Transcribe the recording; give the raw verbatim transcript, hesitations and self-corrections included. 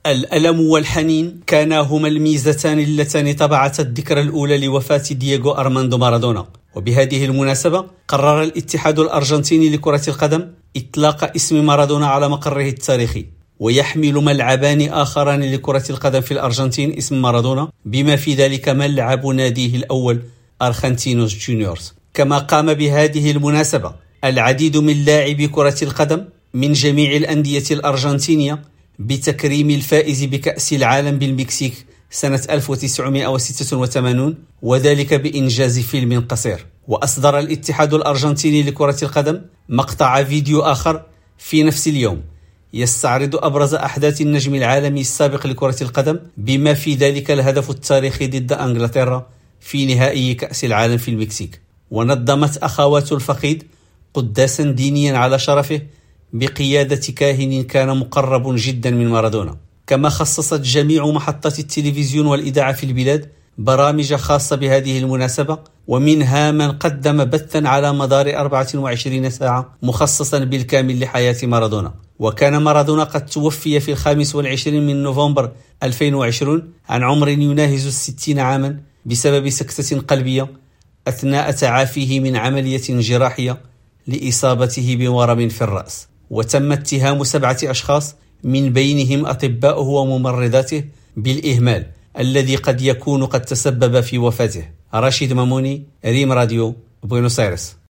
الألم والحنين كانا هما الميزتان اللتان طبعتا الذكرى الأولى لوفاة دييغو أرماندو مارادونا. وبهذه المناسبة قرر الاتحاد الأرجنتيني لكرة القدم إطلاق اسم مارادونا على مقره التاريخي، ويحمل ملعبان آخران لكرة القدم في الأرجنتين اسم مارادونا، بما في ذلك ملعب ناديه الأول أرجنتينوس جونيورز. كما قام بهذه المناسبة العديد من لاعبي كرة القدم من جميع الأندية الأرجنتينية بتكريم الفائز بكأس العالم بالمكسيك سنة ألف وتسعمائة وستة وثمانين، وذلك بإنجاز فيلم قصير. وأصدر الاتحاد الأرجنتيني لكرة القدم مقطع فيديو آخر في نفس اليوم يستعرض أبرز أحداث النجم العالمي السابق لكرة القدم، بما في ذلك الهدف التاريخي ضد أنجلترا في نهائي كأس العالم في المكسيك. ونظمت أخوات الفقيد قداسا دينيا على شرفه بقيادة كاهن كان مقرب جدا من مارادونا. كما خصصت جميع محطات التلفزيون والإذاعة في البلاد برامج خاصة بهذه المناسبة، ومنها من قدم بثا على مدار أربعة وعشرين ساعة مخصصا بالكامل لحياة مارادونا. وكان مارادونا قد توفي في الخامس والعشرين من نوفمبر ألفين وعشرين عن عمر يناهز الستين عاما بسبب سكتة قلبية أثناء تعافيه من عملية جراحية لإصابته بورم في الرأس. وتم اتهام سبعة أشخاص من بينهم أطباؤه وممرضاته بالإهمال الذي قد يكون قد تسبب في وفاته. رشيد ماموني، ريم راديو، بوينوس آيرس.